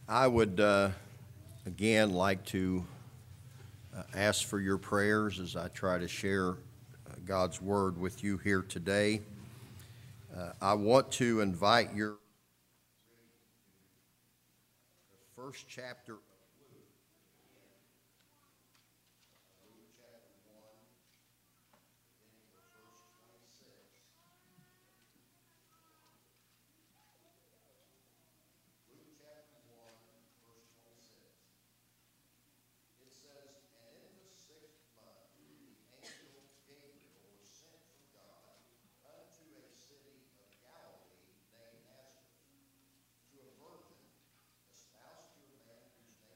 I would again like to ask for your prayers as I try to share God's Word with you here today. I want to invite your first chapter of Luke chapter 1, beginning with verse 26. Luke chapter 1, verse 26. It says, "And in the 6th month, the angel Gabriel was sent from God unto a city of Galilee named Nazareth, to a virgin espoused to a man whose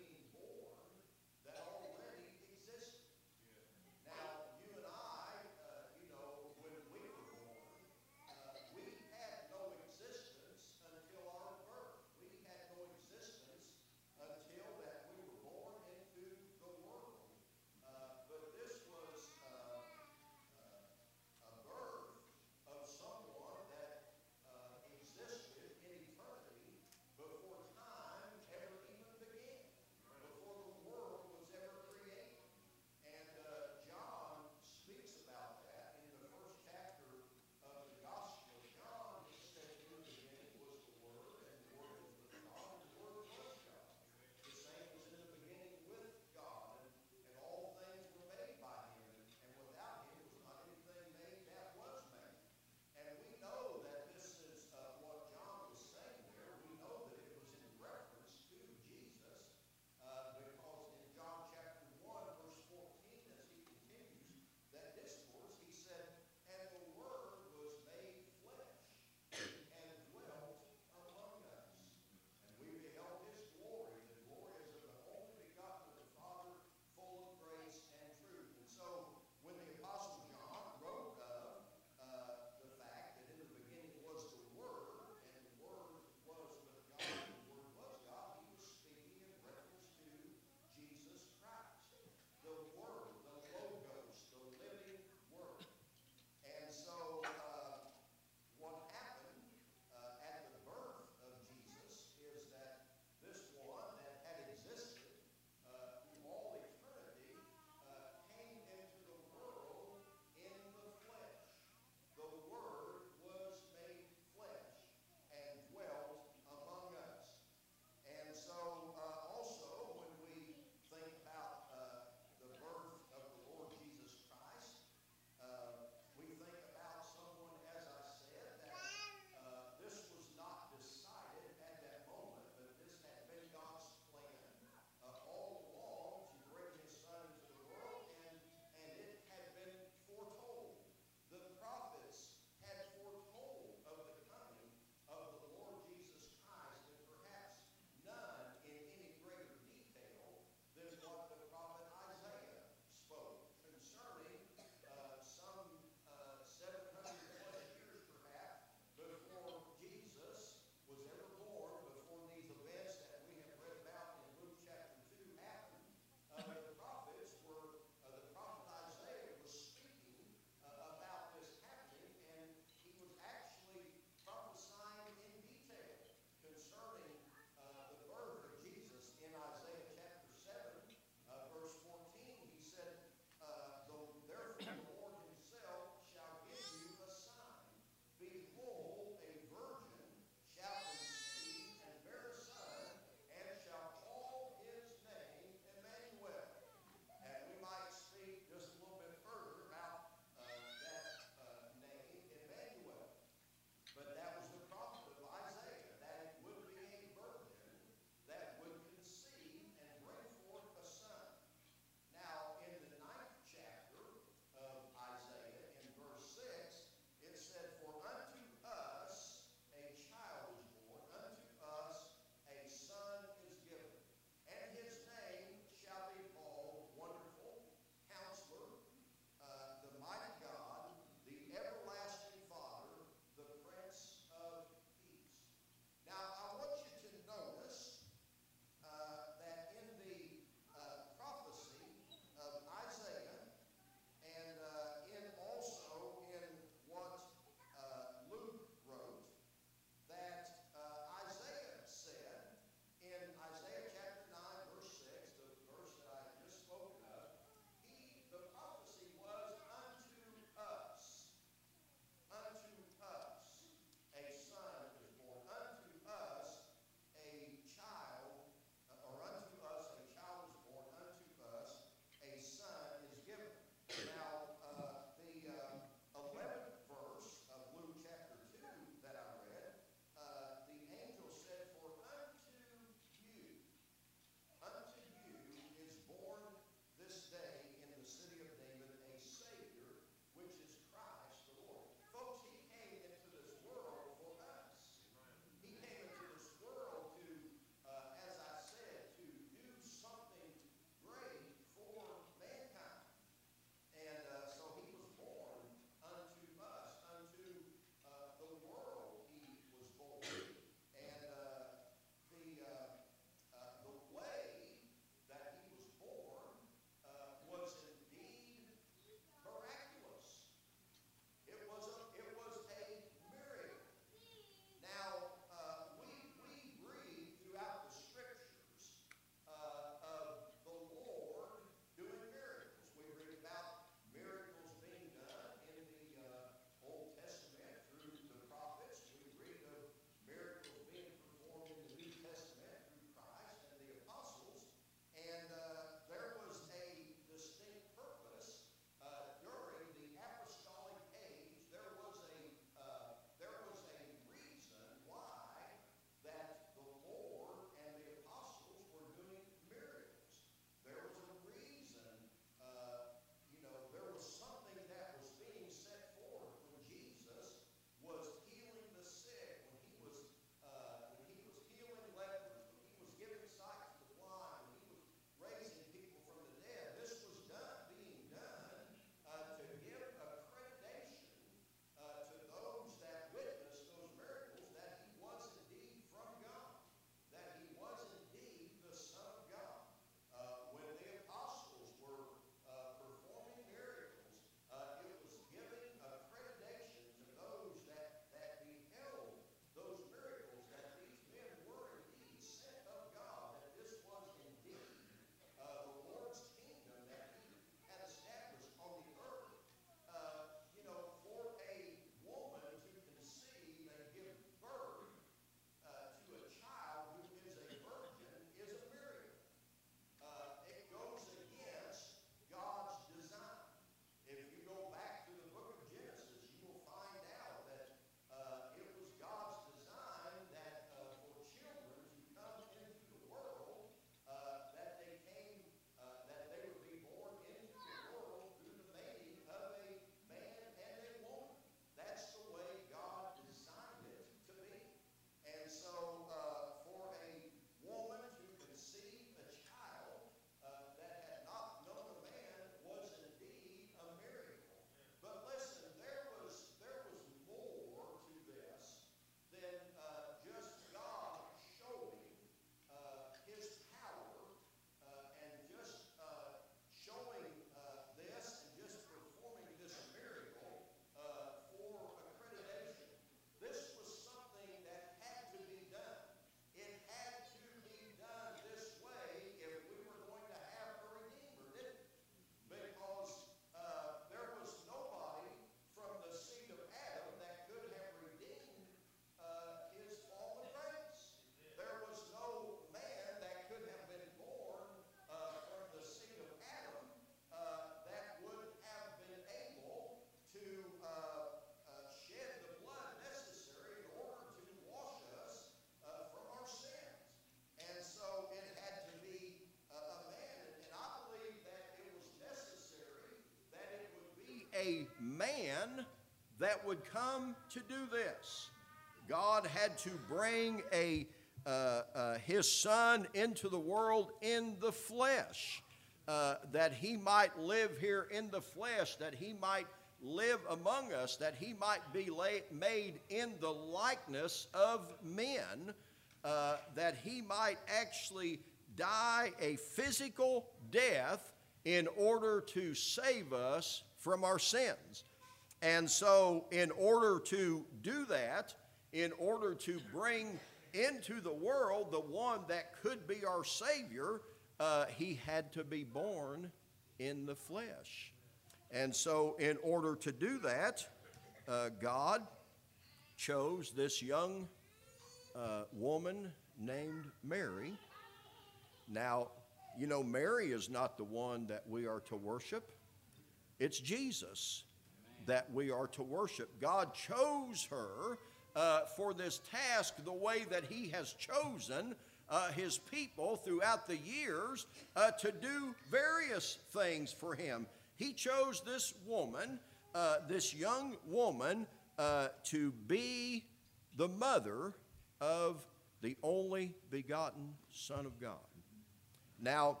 a man that would come to do this. God had to bring his Son into the world in the flesh, that he might live here in the flesh, that he might live among us, that he might be made in the likeness of men, that he might actually die a physical death in order to save us from our sins. And so in order to do that, in order to bring into the world the one that could be our Savior, he had to be born in the flesh. And so in order to do that, God chose this young woman named Mary. Now, you know, Mary is not the one that we are to worship. It's Jesus that we are to worship. God chose her for this task the way that he has chosen his people throughout the years to do various things for him. He chose this woman, this young woman, to be the mother of the only begotten Son of God. Now,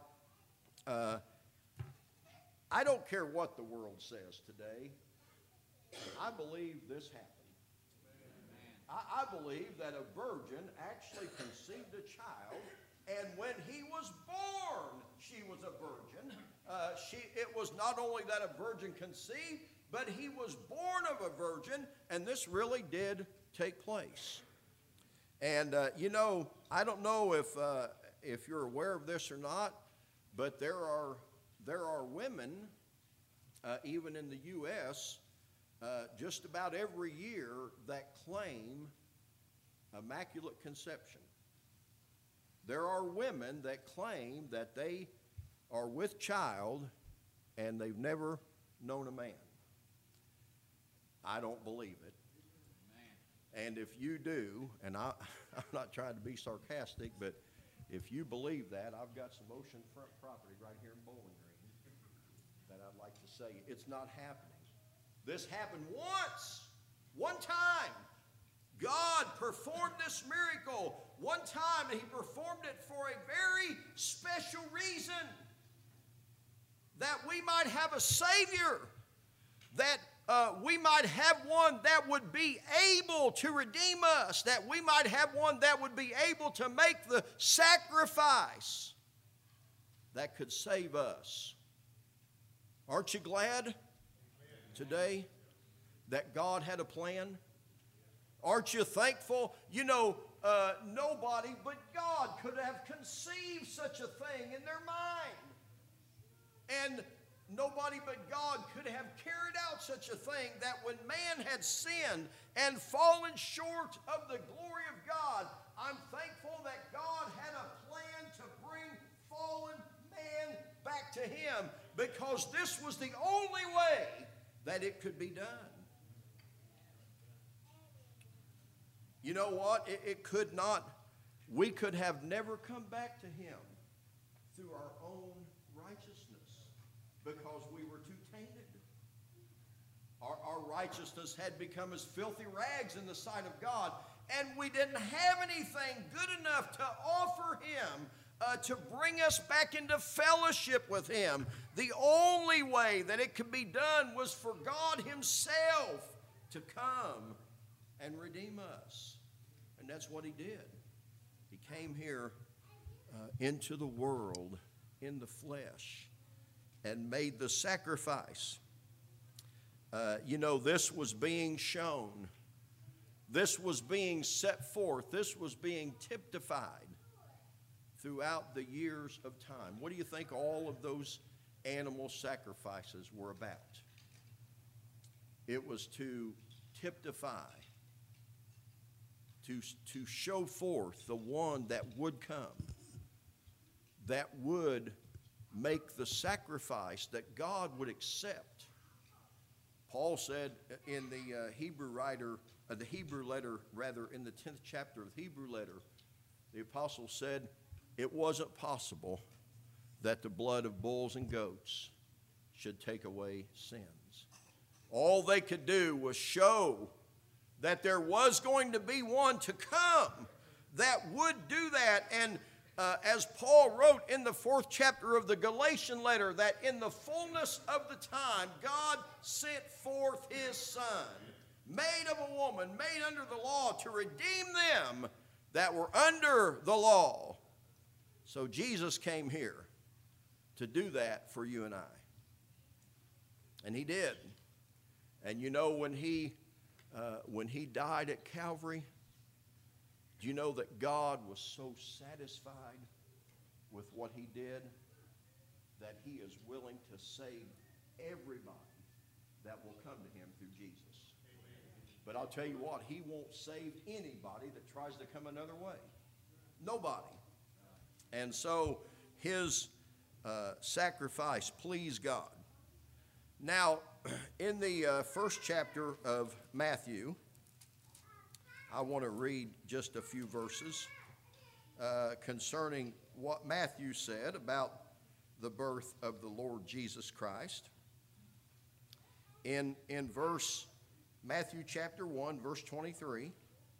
I don't care what the world says today. I believe this happened. I believe that a virgin actually conceived a child, and when he was born, she was a virgin. It was not only that a virgin conceived, but he was born of a virgin, and this really did take place. And you know, I don't know if you're aware of this or not, but there are women, even in the U.S., just about every year that claim immaculate conception. There are women that claim that they are with child and they've never known a man. I don't believe it. And if you do, and I'm not trying to be sarcastic, but if you believe that, I've got some oceanfront property right here in Bowling Green that I'd like to say it's not happening. This happened once, one time. God performed this miracle one time, and he performed it for a very special reason. That we might have a Savior, that we might have one that would be able to redeem us, that we might have one that would be able to make the sacrifice that could save us. Aren't you glad today that God had a plan? Aren't you thankful? You know, nobody but God could have conceived such a thing in their mind. And nobody but God could have carried out such a thing, that when man had sinned and fallen short of the glory of God, I'm thankful that God had a plan to bring fallen man back to him, because this was the only way that it could be done. You know what? It could not, we could have never come back to him through our own righteousness, because we were too tainted. Our righteousness had become as filthy rags in the sight of God, and we didn't have anything good enough to offer him to bring us back into fellowship with him. The only way that it could be done was for God himself to come and redeem us. And that's what he did. He came here into the world in the flesh and made the sacrifice. You know, this was being shown. This was being set forth. This was being typified throughout the years of time. What do you think all of those animal sacrifices were about? It was to typify, to show forth the one that would come, that would make the sacrifice that God would accept. Paul said in the Hebrew letter, in the 10th chapter of the Hebrew letter, the apostle said it wasn't possible that the blood of bulls and goats should take away sins. All they could do was show that there was going to be one to come that would do that. And as Paul wrote in the 4th chapter of the Galatian letter, that in the fullness of the time, God sent forth his Son, made of a woman, made under the law, to redeem them that were under the law. So Jesus came here to do that for you and I. And he did. And you know, when he died at Calvary, do you know that God was so satisfied with what he did that he is willing to save everybody that will come to him through Jesus? But I'll tell you what, he won't save anybody that tries to come another way. Nobody. And so his sacrifice pleased God. Now, in the 1st chapter of Matthew, I want to read just a few verses concerning what Matthew said about the birth of the Lord Jesus Christ. In Matthew chapter 1, verse 23,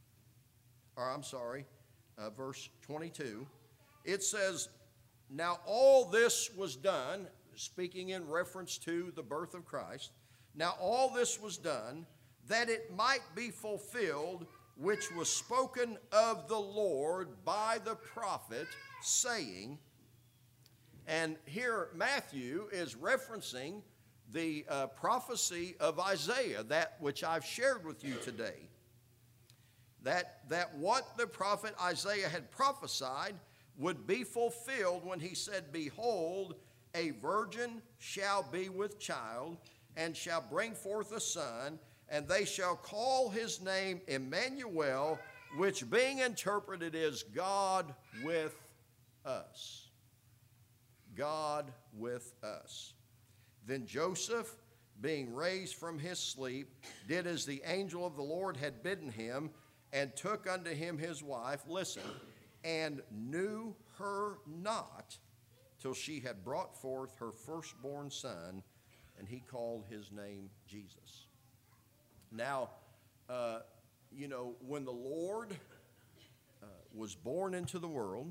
verse 22, it says, "Now all this was done," speaking in reference to the birth of Christ, "now all this was done that it might be fulfilled which was spoken of the Lord by the prophet, saying," and here Matthew is referencing the prophecy of Isaiah, that which I've shared with you today. That what the prophet Isaiah had prophesied would be fulfilled when he said, "Behold, a virgin shall be with child, and shall bring forth a son, and they shall call his name Emmanuel," which being interpreted is God with us. God with us. "Then Joseph, being raised from his sleep, did as the angel of the Lord had bidden him, and took unto him his wife," listen, "and knew her not till she had brought forth her firstborn son, and he called his name Jesus." Now, when the Lord was born into the world,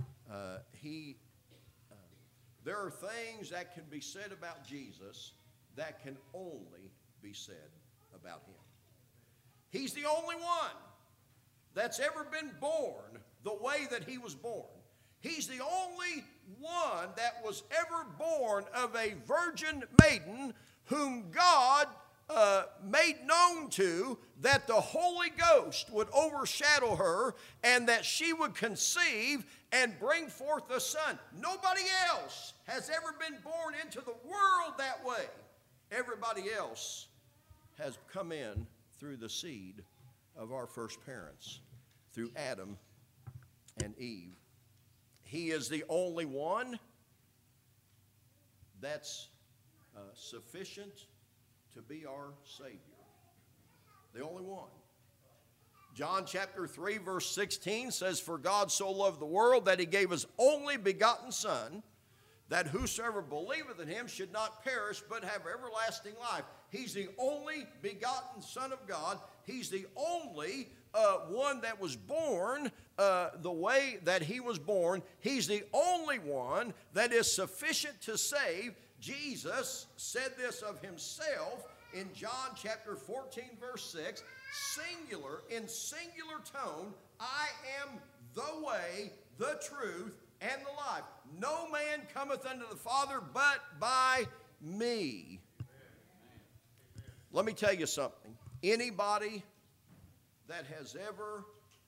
there are things that can be said about Jesus that can only be said about him. He's the only one that's ever been born the way that he was born. He's the only one that was ever born of a virgin maiden whom God made known to that the Holy Ghost would overshadow her and that she would conceive and bring forth a son. Nobody else has ever been born into the world that way. Everybody else has come in through the seed of our first parents, through Adam and Eve. He is the only one that's sufficient to be our Savior. The only one. John chapter 3 verse 16 says, "For God so loved the world that he gave his only begotten Son, that whosoever believeth in him should not perish but have everlasting life." He's the only begotten Son of God. He's the only one that was born the way that he was born. He's the only one that is sufficient to save. Jesus said this of himself in John chapter 14 verse 6, in singular tone, "I am the way, the truth, and the life. No man cometh unto the Father but by me." Let me tell you something. Anybody that has ever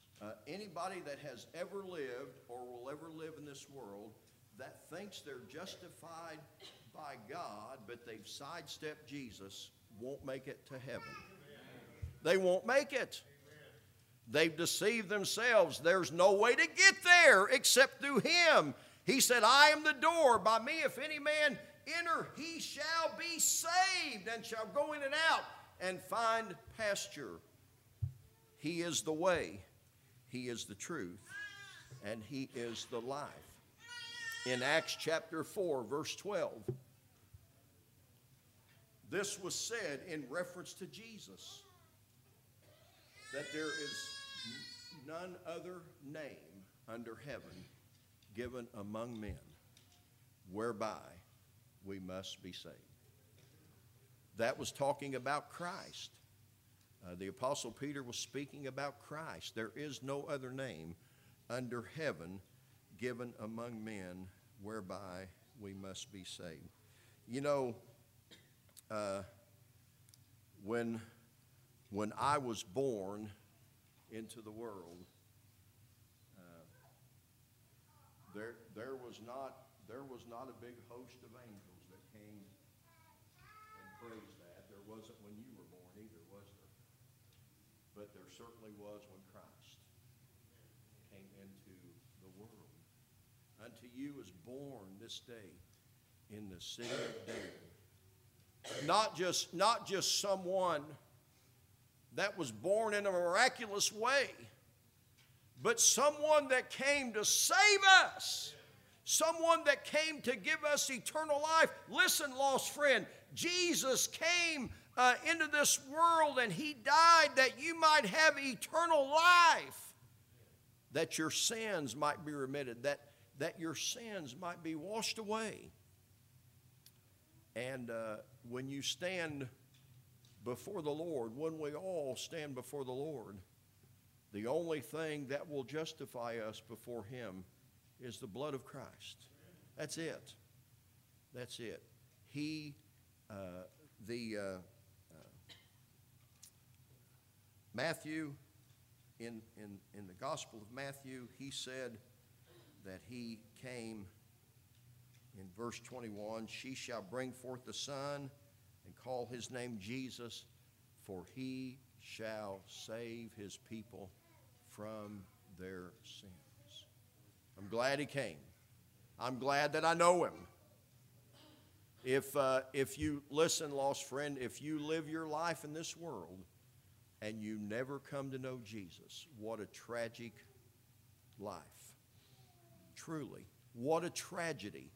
lived or will ever live in this world that thinks they're justified by God, but they've sidestepped Jesus, won't make it to heaven. They won't make it. They've deceived themselves. There's no way to get there except through him. He said, "I am the door. By me, if any man enter, he shall be saved and shall go in and out and find pasture." He is the way, he is the truth, and he is the life. In Acts chapter 4, verse 12, This was said in reference to Jesus, that there is none other name under heaven given among men whereby we must be saved. That was talking about Christ. The Apostle Peter was speaking about Christ. There is no other name under heaven given among men whereby we must be saved. You know, when I was born into the world, there was not a big host of angels that came and praised that. There wasn't when you were born either, was there? But there certainly was when Christ came into the world. Unto you is born this day in the city of David. Not just someone that was born in a miraculous way, but someone that came to save us. Someone that came to give us eternal life. Listen, lost friend, Jesus came into this world and he died that you might have eternal life, that your sins might be remitted, that your sins might be washed away. And when you stand before the Lord, when we all stand before the Lord, the only thing that will justify us before him is the blood of Christ. That's it. That's it. Matthew, in the Gospel of Matthew, he said that he came in verse 21, she shall bring forth the Son and call his name Jesus, for he shall save his people from their sins. I'm glad he came. I'm glad that I know him. If you, listen, lost friend, if you live your life in this world and you never come to know Jesus, what a tragic life. Truly, what a tragedy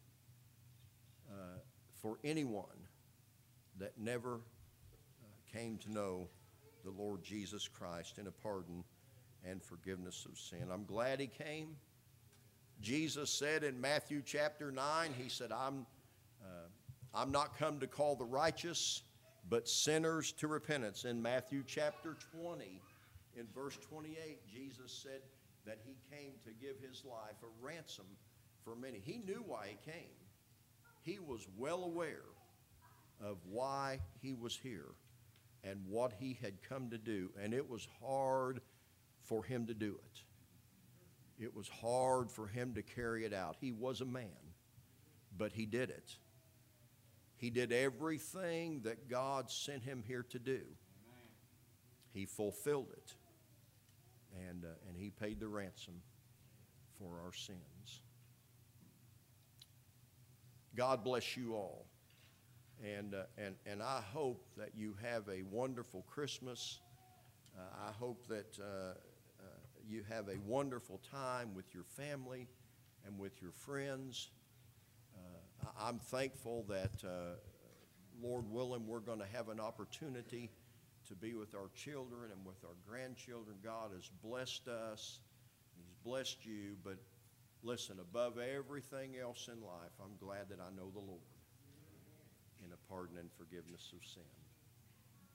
for anyone that never came to know the Lord Jesus Christ in a pardon and forgiveness of sin. I'm glad he came. Jesus said in Matthew chapter 9, he said, I'm not come to call the righteous, but sinners to repentance. In Matthew chapter 20, in verse 28, Jesus said that he came to give his life a ransom for many. He knew why he came. He was well aware of why he was here and what he had come to do. And it was hard for him to do it. It was hard for him to carry it out. He was a man, but he did it. He did everything that God sent him here to do. He fulfilled it. And he paid the ransom for our sins. God bless you all. And I hope that you have a wonderful Christmas. I hope that you have a wonderful time with your family and with your friends. I'm thankful that, Lord willing, we're going to have an opportunity to be with our children and with our grandchildren. God has blessed us. He's blessed you. But listen, above everything else in life, I'm glad that I know the Lord in a pardon and forgiveness of sin.